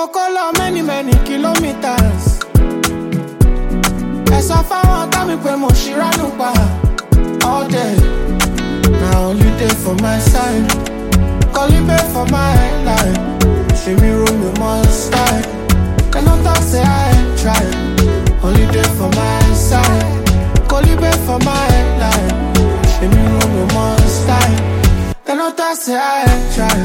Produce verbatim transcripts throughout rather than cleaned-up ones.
Ebokola many many kilometers. Esa fa wọn tell me pé mo ṣìránù pa all day. Now only day for my side, Colibe for my life. She me room me must style. They no talk say I ain't try. Only day for my side, Colibe for my life. She me room me must style. They no talk say I ain't try.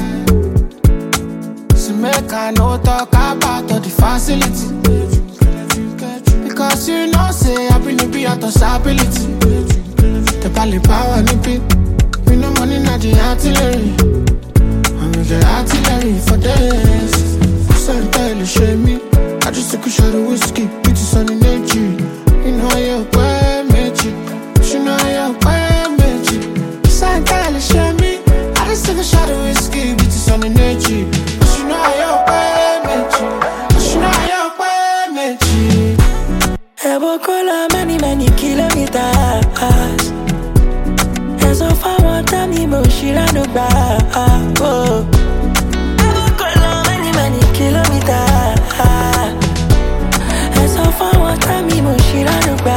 So make I no talk about all the facility, because you know say I been be out of stability. The bally power nippy, we no money na the artillery. And we get artillery for days. So tell you shame me, I just took a shot of whiskey, it is on the nature. You know you're quite magic, you know you're quite magic. So tell you shame me, I just took a shot of whiskey, it is on the nature. You know you're quite magic, you know you're quite magic. Ebokola many many kilometers. So far one time you mo ṣìránù pa. Ebokola many many kilometers. So far one time you mo ṣìránù pa.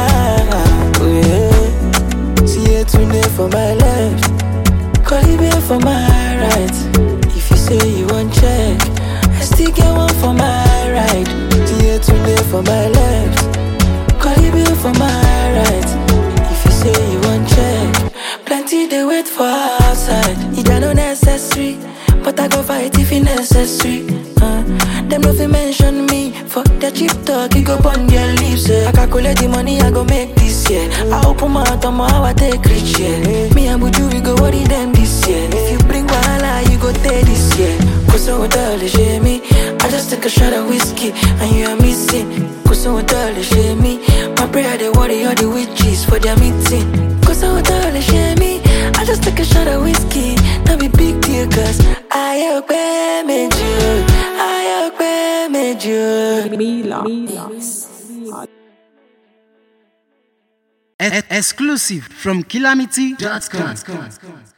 See it today for my left, Colibe for my right. If you say you want check, I still get one for my right. See it today for my left, Colibe for my right. If you say you want check, plenty they wait for outside. It are not necessary, but I go fight if it necessary. Uh, them nothing mention me for the cheap talk. You go burn their lips. Eh. I calculate the money I go make this year. I open my mouth on how I take rich. Yeah. Me and Buju we go worry them this year. If you bring wahala, you go take this year. Cause I would tell you shame me. I just take a shot of whiskey and you are missing. Cause I would tell you shame me. My prayer they worry all the witches for their meeting. Cause I would tell you shame me. I just take a shot of whiskey, not be big deal. Cause I hope I made you, I hope I made you. Exclusive from Calamity dot com.